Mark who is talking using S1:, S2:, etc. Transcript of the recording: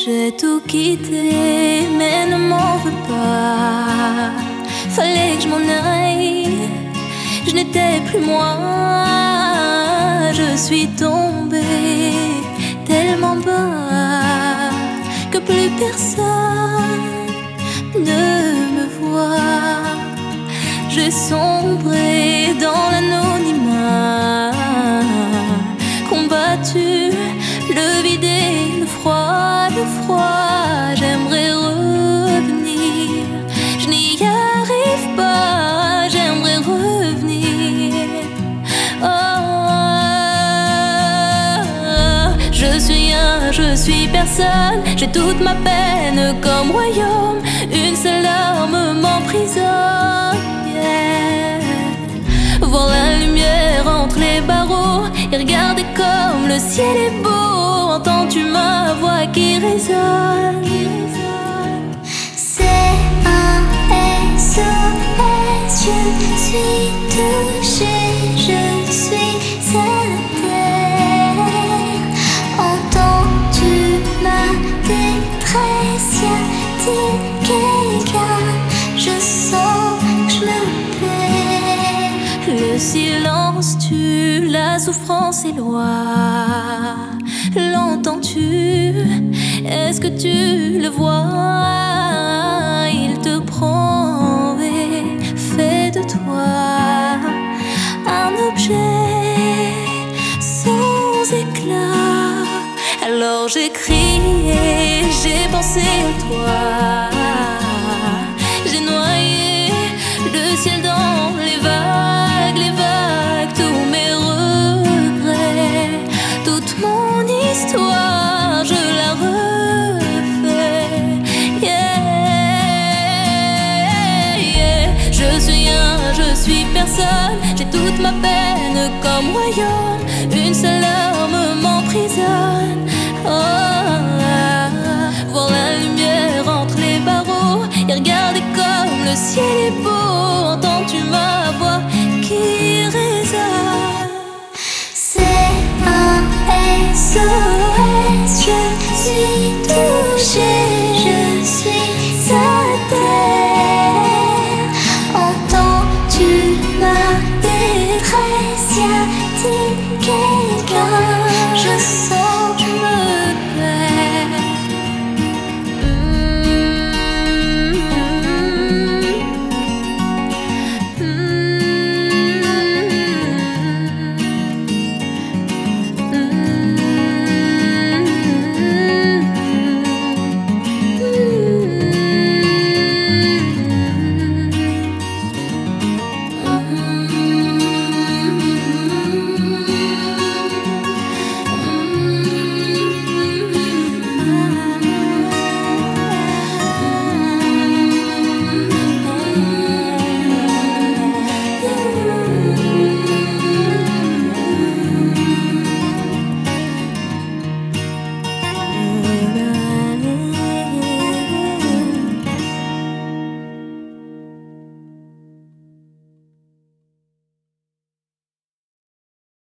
S1: J'ai tout quitté, mais ne m'en veux pas. Fallait que je m'en aille, je n'étais plus moi. Je suis tombée tellement bas que plus personne ne me voit. J'ai sombré dans l'anonymat, combattu le vide et le froid, le froid. J'aimerais revenir, je n'y arrive pas. J'aimerais revenir. Je suis personne. J'ai toute ma peine comme royaume. Une seule larme m'emprisonne. Voir la lumière entre les barreaux et regarder comme le ciel est beau. Entends-tu ma voix qui résonne?
S2: C'est un SOS, je suis touchée, je suis à terre. Entends-tu ma détresse? Y a-t-il quelqu'un? Je sens que je me perds.
S1: Le silence tue, la souffrance est loi. L'entends-tu? Est-ce que tu le vois? Il te prend et fait de toi un objet sans éclat. Alors j'ai crié, j'ai pensé à toi. J'ai noyé le ciel dans les vagues, tous mes regrets, toute mon histoire, je la refais. Je suis personne, j'ai toute ma peine comme royaume. Une seule larme m'emprisonne. Voir la lumière entre les barreaux et regarder comme le ciel est beau. Entends-tu ma voix